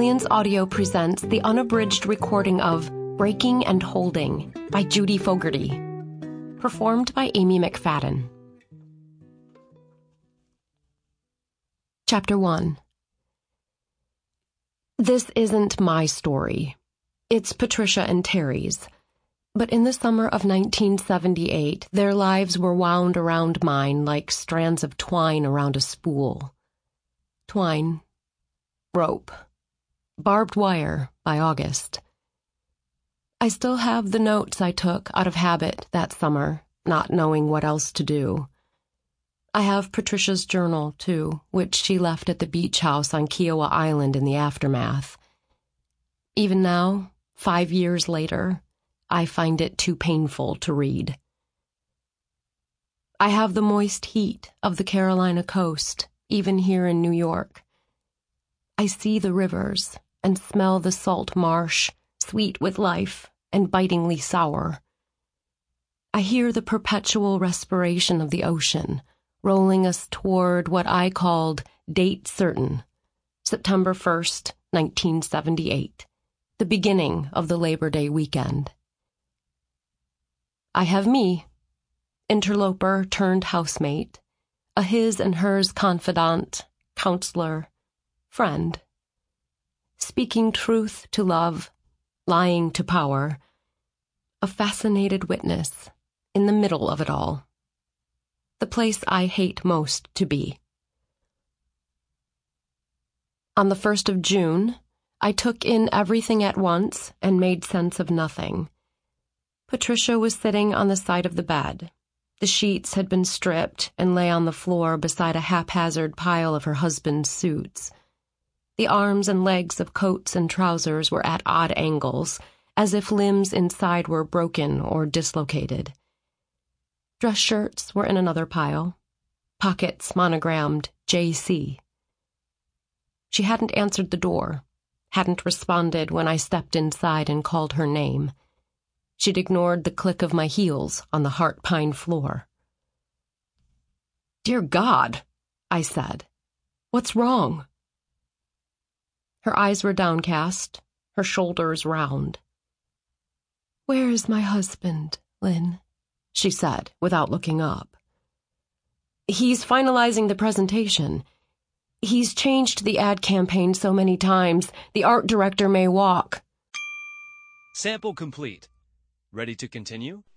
Aliens Audio presents the unabridged recording of Breaking and Holding by Judy Fogarty, performed by Amy McFadden. Chapter 1. This isn't my story. It's Patricia and Terry's. But in the summer of 1978, their lives were wound around mine like strands of twine around a spool. Twine. Rope. Barbed wire by August. I still have the notes I took out of habit that summer, not knowing what else to do. I have Patricia's journal, too, which she left at the beach house on Kiowa Island in the aftermath. Even now, 5 years later, I find it too painful to read. I have the moist heat of the Carolina coast, even here in New York. I see the rivers and smell the salt marsh, sweet with life and bitingly sour. I hear the perpetual respiration of the ocean, rolling us toward what I called date certain, September 1st, 1978, the beginning of the Labor Day weekend. I have me, interloper turned housemate, a his and hers confidant, counselor, friend. Speaking truth to love, lying to power, a fascinated witness in the middle of it all. The place I hate most to be. On the 1st of June, I took in everything at once and made sense of nothing. Patricia was sitting on the side of the bed. The sheets had been stripped and lay on the floor beside a haphazard pile of her husband's suits. The arms and legs of coats and trousers were at odd angles, as if limbs inside were broken or dislocated. Dress shirts were in another pile, pockets monogrammed J.C. She hadn't answered the door, hadn't responded when I stepped inside and called her name. She'd ignored the click of my heels on the heart pine floor. "Dear God," I said. "What's wrong?" Her eyes were downcast, her shoulders round. "Where is my husband, Lynn?" she said, without looking up. "He's finalizing the presentation. He's changed the ad campaign so many times, the art director may walk." Sample complete. Ready to continue?